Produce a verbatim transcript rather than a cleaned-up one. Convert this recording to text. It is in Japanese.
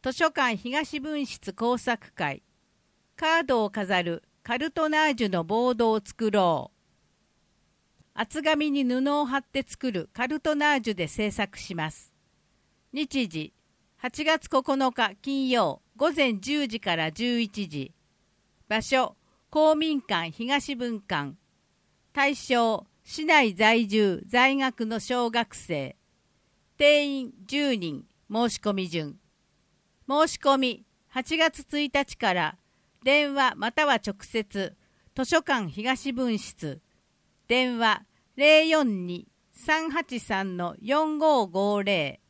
図書館東分室工作会。カードを飾るカルトナージュのボードを作ろう。厚紙に布を貼って作るカルトナージュで制作します。日時、はちがつここのか金曜午前じゅうじからじゅういちじ。場所、公民館東分館。対象、市内在住在学の小学生。定員じゅうにん。申し込み順。申し込み、はちがつついたちから電話または直接、図書館東分室。電話 ゼロよんに さんはちさん よんごーごーゼロ